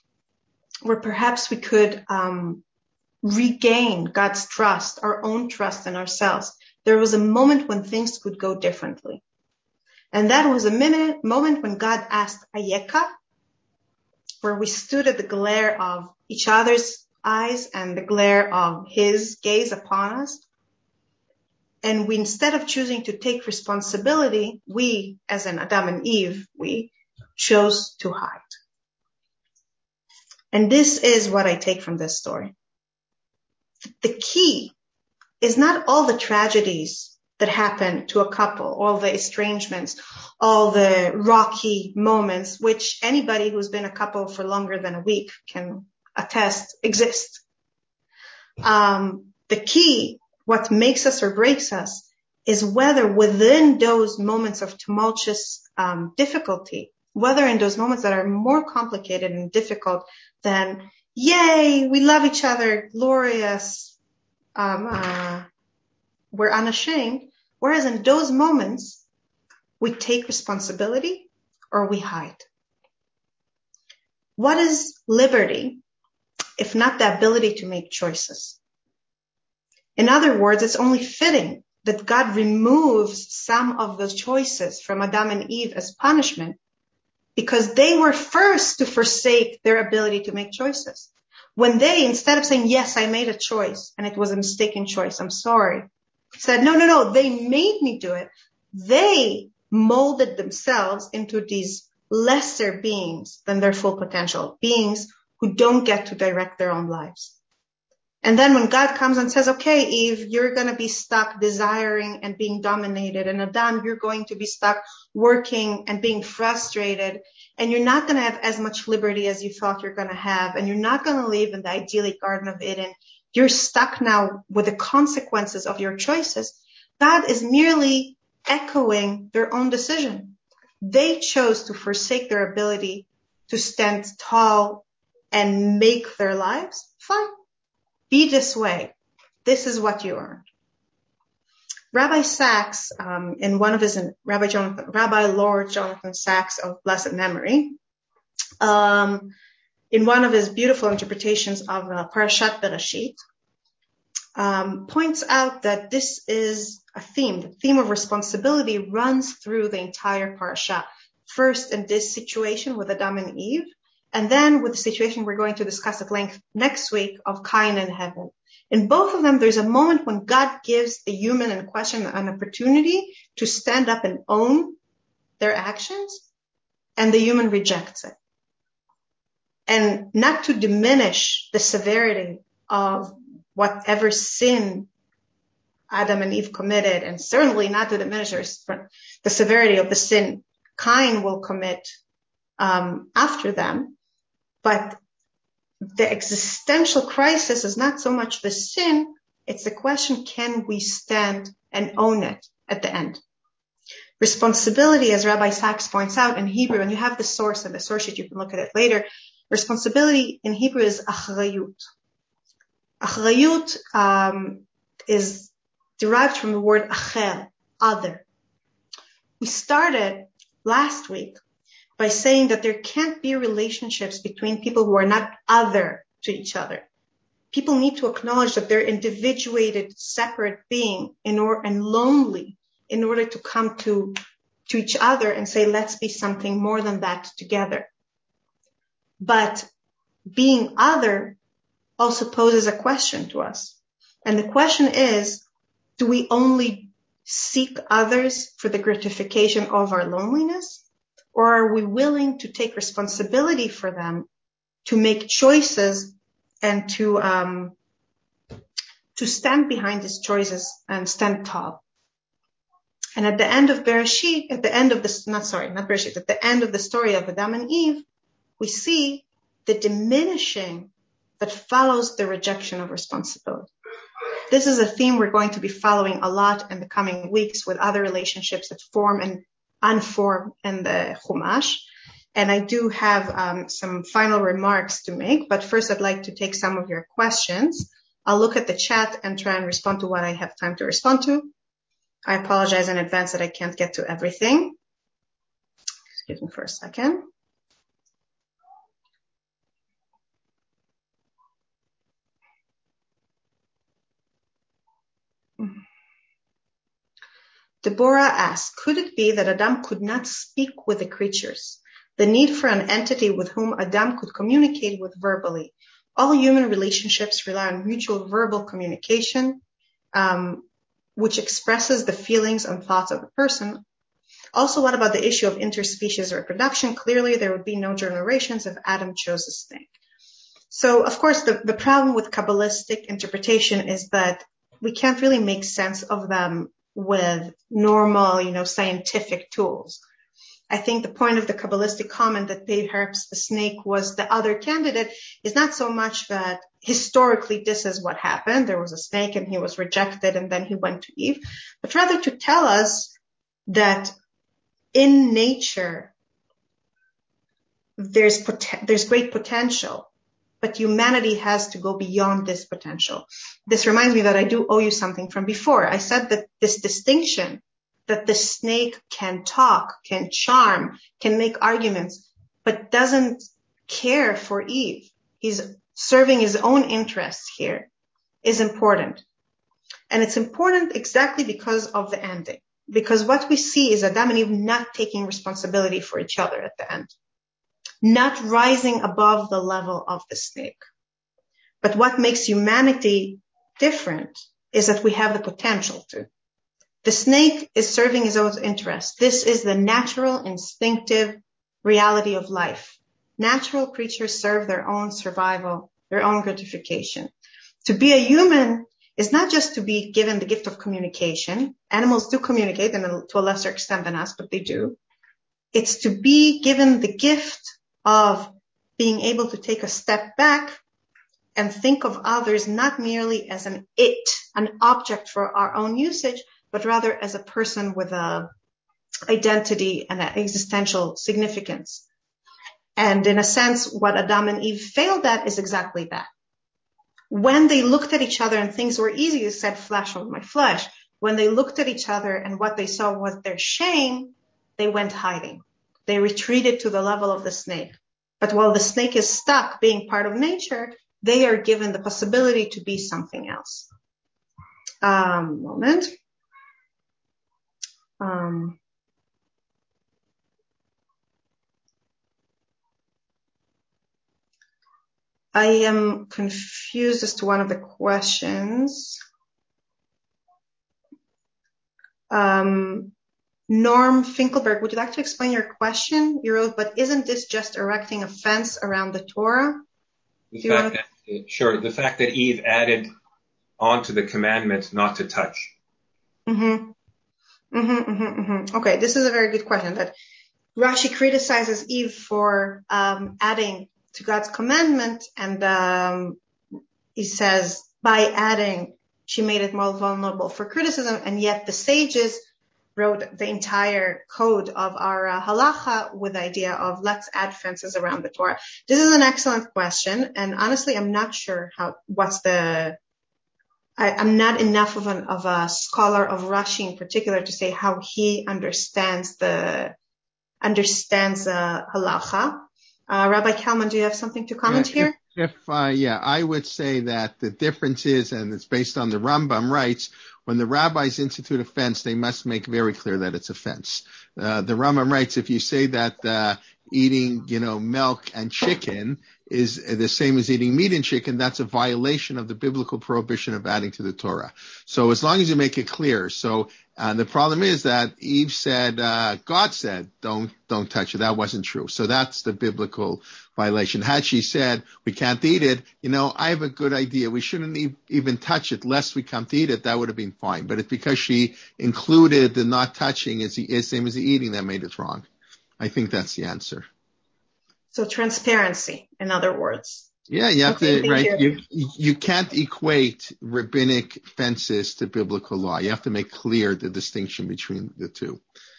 regain God's trust, our own trust in ourselves. There was a moment when things could go differently. And that was a moment when God asked Ayeka, where we stood at the glare of each other's eyes and the glare of his gaze upon us. And we, instead of choosing to take responsibility, we, as in Adam and Eve, we chose to hide. And this is what I take from this story. The key is not all the tragedies that happen to a couple, all the estrangements, all the rocky moments, which anybody who's been a couple for longer than a week can attest exist. The key, what makes us or breaks us, is whether within those moments of tumultuous difficulty, whether in those moments that are more complicated and difficult than, yay, we love each other, glorious, we're unashamed, whereas in those moments, we take responsibility or we hide. What is liberty if not the ability to make choices? In other words, it's only fitting that God removes some of those choices from Adam and Eve as punishment, because they were first to forsake their ability to make choices. When they, instead of saying, yes, I made a choice and it was a mistaken choice, I'm sorry, said, no, they made me do it. They molded themselves into these lesser beings than their full potential, beings who don't get to direct their own lives. And then when God comes and says, okay, Eve, you're going to be stuck desiring and being dominated. And Adam, you're going to be stuck working and being frustrated. And you're not going to have as much liberty as you thought you're going to have. And you're not going to live in the idyllic Garden of Eden. You're stuck now with the consequences of your choices. God is merely echoing their own decision. They chose to forsake their ability to stand tall and make their lives. Fine. Be this way. This is what you earned. Rabbi Sacks, in one of his, Rabbi Lord Jonathan Sacks of blessed memory, in one of his beautiful interpretations of Parashat Bereshit, points out that this is a theme. The theme of responsibility runs through the entire parasha. First in this situation with Adam and Eve, and then with the situation we're going to discuss at length next week of Cain and Hevel. In both of them, there's a moment when God gives the human in question an opportunity to stand up and own their actions, and the human rejects it. And not to diminish the severity of whatever sin Adam and Eve committed, and certainly not to diminish the severity of the sin Cain will commit after them, but the existential crisis is not so much the sin, it's the question, can we stand and own it at the end? Responsibility, as Rabbi Sachs points out in Hebrew, and you have the source and the source sheet, you can look at it later. Responsibility in Hebrew is achrayut. Achrayut is derived from the word acher, other. We started last week by saying that there can't be relationships between people who are not other to each other. People need to acknowledge that they're individuated, separate being and lonely in order to come to each other and say, let's be something more than that together. But being other also poses a question to us. And the question is, do we only seek others for the gratification of our loneliness? Or are we willing to take responsibility for them, to make choices, and to stand behind these choices and stand tall? And at the end of Bereshit, at the end of the story of Adam and Eve, we see the diminishing that follows the rejection of responsibility. This is a theme we're going to be following a lot in the coming weeks with other relationships that form and unform in the Chumash. And I do have some final remarks to make, but first I'd like to take some of your questions. I'll look at the chat and try and respond to what I have time to respond to. I apologize in advance that I can't get to everything. Excuse me for a second. Deborah asks, could it be that Adam could not speak with the creatures? The need for an entity with whom Adam could communicate with verbally. All human relationships rely on mutual verbal communication, which expresses the feelings and thoughts of the person. Also, what about the issue of interspecies reproduction? Clearly, there would be no generations if Adam chose a snake. So, of course, the problem with Kabbalistic interpretation is that we can't really make sense of them with normal, scientific tools. I think the point of the Kabbalistic comment that perhaps the snake was the other candidate is not so much that historically this is what happened. There was a snake and he was rejected and then he went to Eve, but rather to tell us that in nature there's great potential, but humanity has to go beyond this potential. This reminds me that I do owe you something from before. I said that this distinction that the snake can talk, can charm, can make arguments, but doesn't care for Eve. He's serving his own interests here, is important. And it's important exactly because of the ending. Because what we see is Adam and Eve not taking responsibility for each other at the end. Not rising above the level of the snake. But what makes humanity different is that we have the potential to. The snake is serving his own interests. This is the natural, instinctive reality of life. Natural creatures serve their own survival, their own gratification. To be a human is not just to be given the gift of communication. Animals do communicate, and to a lesser extent than us, but they do. It's to be given the gift of being able to take a step back and think of others not merely as an object for our own usage, but rather as a person with a identity and an existential significance. And in a sense, what Adam and Eve failed at is exactly that. When they looked at each other and things were easy, they said, flesh of my flesh. When they looked at each other and what they saw was their shame, they went hiding. They retreated to the level of the snake. But while the snake is stuck being part of nature, they are given the possibility to be something else. Moment. I am confused as to one of the questions. Norm Finkelberg, would you like to explain your question? You wrote, but isn't this just erecting a fence around the Torah? The fact that Eve added onto the commandment not to touch. Okay, this is a very good question. That Rashi criticizes Eve for adding to God's commandment, and he says by adding, she made it more vulnerable for criticism, and yet the sages wrote the entire code of our halacha with the idea of let's add fences around the Torah. This is an excellent question, and honestly, I'm not sure I'm not enough of a scholar of Rashi in particular to say how he understands halacha. Rabbi Kalman, do you have something to comment here? I would say that the difference is, and it's based on the Rambam writes, when the rabbis institute a fence, they must make very clear that it's a fence. The Rambam writes, if you say that eating, milk and chicken is the same as eating meat and chicken, that's a violation of the biblical prohibition of adding to the Torah. So as long as you make it clear. So the problem is that Eve said, God said, don't touch it. That wasn't true. So that's the biblical violation. Had she said, we can't eat it, I have a good idea. We shouldn't even touch it lest we come to eat it. That would have been fine. But it's because she included the not touching is same as the eating that made it wrong. I think that's the answer. So transparency, in other words. Yeah, you have to, right? You can't equate rabbinic fences to biblical law. You have to make clear the distinction between the two.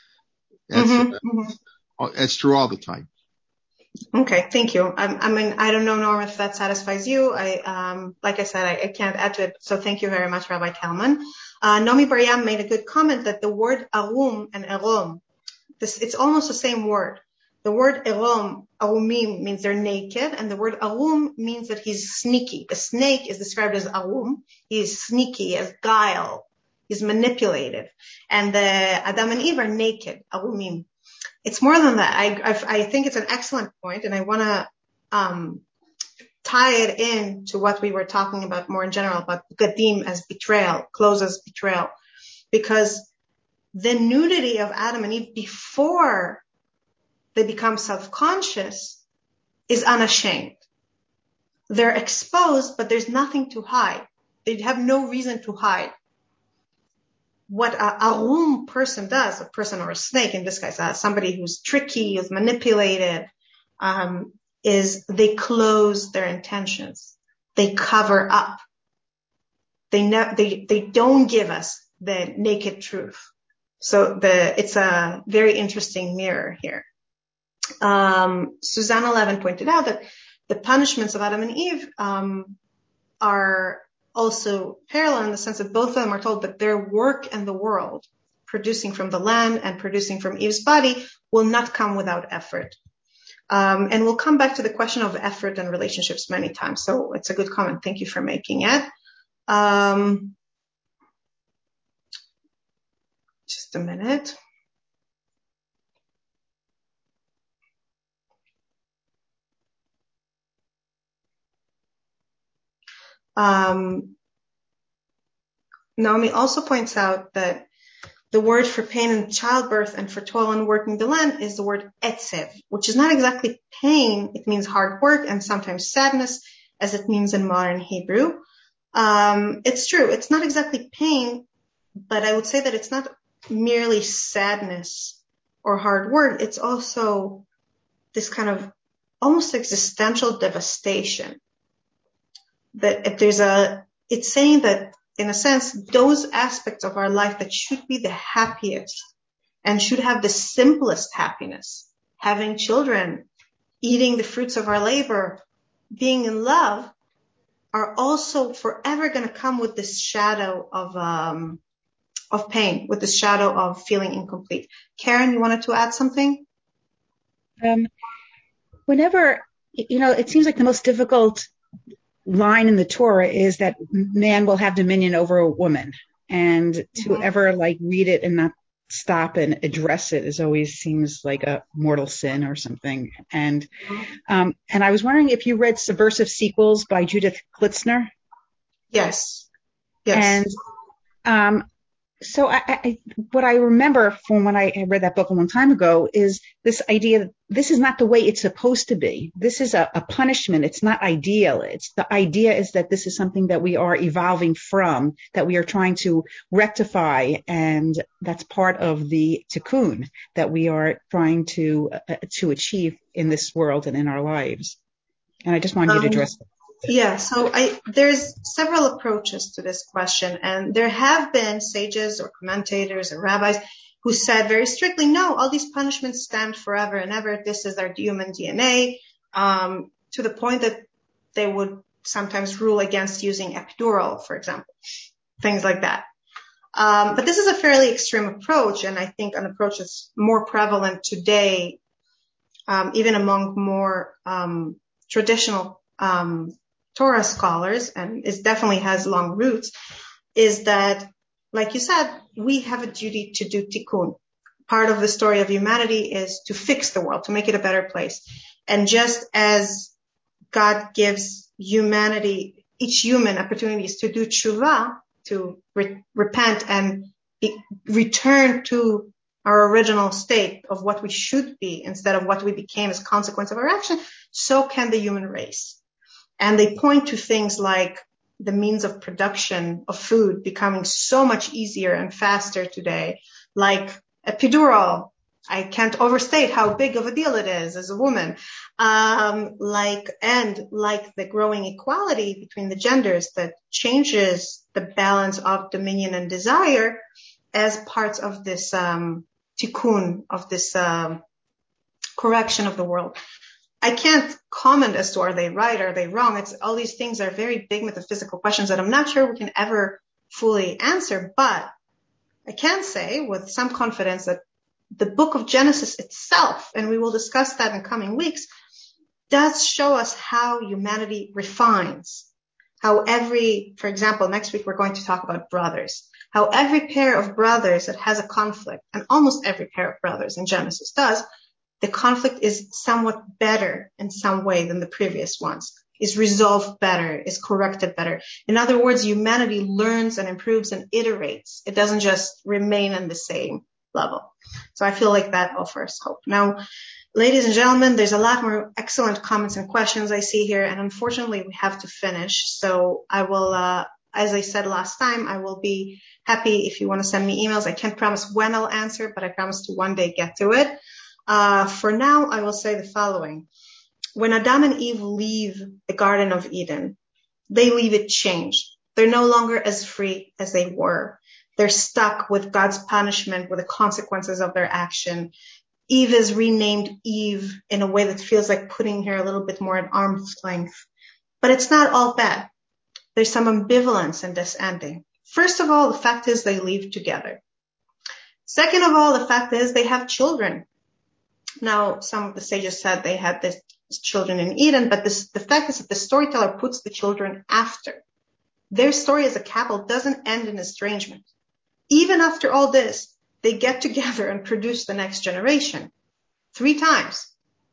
That's true all the time. Okay, thank you. I don't know, Norm, if that satisfies you. Like I said, I can't add to it. So thank you very much, Rabbi Kalman. Nomi Baryam made a good comment that the word arum and erom, it's almost the same word. The word erom, arumim, means they're naked, and the word arum means that he's sneaky. The snake is described as arum. He's sneaky, he has guile, he's manipulative. And the Adam and Eve are naked, arumim. It's more than that. I think it's an excellent point, and I want to tie it in to what we were talking about more in general, about gadim as betrayal, clothes as betrayal, because the nudity of Adam and Eve before they become self-conscious is unashamed. They're exposed, but there's nothing to hide. They have no reason to hide. What a arum person does, a person or a snake in this case, somebody who's tricky, who's manipulated, is they close their intentions. They cover up. They don't give us the naked truth. So it's a very interesting mirror here. Susanna Levin pointed out that the punishments of Adam and Eve are also parallel in the sense that both of them are told that their work in the world, producing from the land and producing from Eve's body, will not come without effort. And we'll come back to the question of effort and relationships many times. So it's a good comment. Thank you for making it. Just a minute. Naomi also points out that the word for pain in childbirth and for toil and working the land is the word etzev, which is not exactly pain. It means hard work and sometimes sadness, as it means in modern Hebrew. It's true. It's not exactly pain, but I would say that it's not merely sadness or hard work. It's also this kind of almost existential devastation. That if it's saying that, in a sense, those aspects of our life that should be the happiest and should have the simplest happiness, having children, eating the fruits of our labor, being in love, are also forever going to come with this shadow of pain, with this shadow of feeling incomplete. Karen, you wanted to add something? Whenever it seems like the most difficult line in the Torah is that man will have dominion over a woman. And to ever read it and not stop and address it is always seems like a mortal sin or something. And I was wondering if you read Subversive Sequels by Judith Klitzner. Yes. And so what I remember from when I read that book a long time ago is this idea that this is not the way it's supposed to be. This is a punishment. It's not ideal. The idea is that this is something that we are evolving from, that we are trying to rectify. And that's part of the tikkun that we are trying to achieve in this world and in our lives. And I just wanted you to address that. Yeah, so there's several approaches to this question, and there have been sages or commentators or rabbis who said very strictly, no, all these punishments stand forever and ever. This is our human DNA, to the point that they would sometimes rule against using epidural, for example, things like that. But this is a fairly extreme approach, and I think an approach that's more prevalent today, even among more traditional Torah scholars, and it definitely has long roots, is that, like you said, we have a duty to do tikkun. Part of the story of humanity is to fix the world, to make it a better place. And just as God gives humanity, each human, opportunities to do tshuva, to repent and return to our original state of what we should be instead of what we became as a consequence of our action, so can the human race. And they point to things like the means of production of food becoming so much easier and faster today, like epidural. I can't overstate how big of a deal it is as a woman. Like the growing equality between the genders that changes the balance of dominion and desire as parts of this tikkun, of this correction of the world. I can't comment as to are they right, are they wrong. All these things are very big metaphysical questions that I'm not sure we can ever fully answer, but I can say with some confidence that the book of Genesis itself, and we will discuss that in coming weeks, does show us how humanity refines. How for example, next week we're going to talk about brothers. How every pair of brothers that has a conflict, and almost every pair of brothers in Genesis does, the conflict is somewhat better in some way than the previous ones, is resolved better, is corrected better. In other words, humanity learns and improves and iterates. It doesn't just remain on the same level. So I feel like that offers hope. Now, ladies and gentlemen, there's a lot more excellent comments and questions I see here, and unfortunately we have to finish. So I will, as I said last time, I will be happy if you want to send me emails. I can't promise when I'll answer, but I promise to one day get to it. For now, I will say the following. When Adam and Eve leave the Garden of Eden, they leave it changed. They're no longer as free as they were. They're stuck with God's punishment, with the consequences of their action. Eve is renamed Eve in a way that feels like putting her a little bit more at arm's length. But it's not all bad. There's some ambivalence in this ending. First of all, the fact is they leave together. Second of all, the fact is they have children. Now, some of the sages said they had these children in Eden, but the fact is that the storyteller puts the children after. Their story as a couple doesn't end in estrangement. Even after all this, they get together and produce the next generation. 3 times.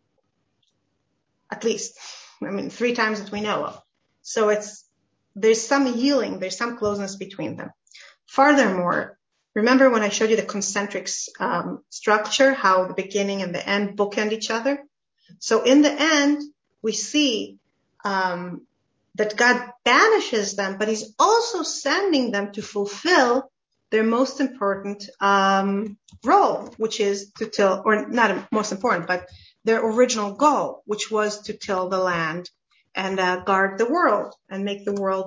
At least. 3 times that we know of. So there's some healing, there's some closeness between them. Furthermore, remember when I showed you the concentric structure, how the beginning and the end bookend each other? So in the end, we see that God banishes them, but he's also sending them to fulfill their most important role, which is to till, or not most important, but their original goal, which was to till the land and guard the world and make the world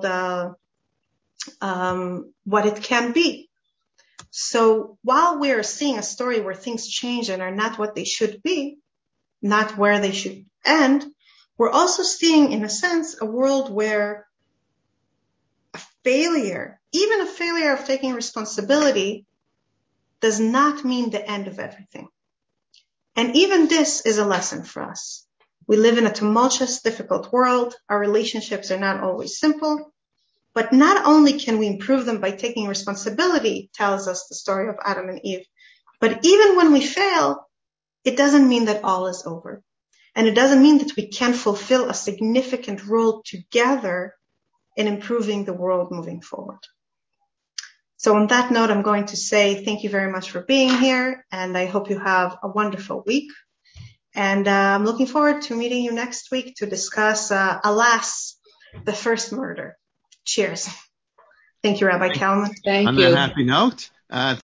what it can be. So while we're seeing a story where things change and are not what they should be, not where they should end, we're also seeing, in a sense, a world where a failure, even a failure of taking responsibility, does not mean the end of everything. And even this is a lesson for us. We live in a tumultuous, difficult world. Our relationships are not always simple. But not only can we improve them by taking responsibility, tells us the story of Adam and Eve, but even when we fail, it doesn't mean that all is over. And it doesn't mean that we can't fulfill a significant role together in improving the world moving forward. So on that note, I'm going to say thank you very much for being here, and I hope you have a wonderful week. And I'm looking forward to meeting you next week to discuss, alas, the first murder. Cheers. Thank you, Rabbi Kalman. Thank On you. that happy note,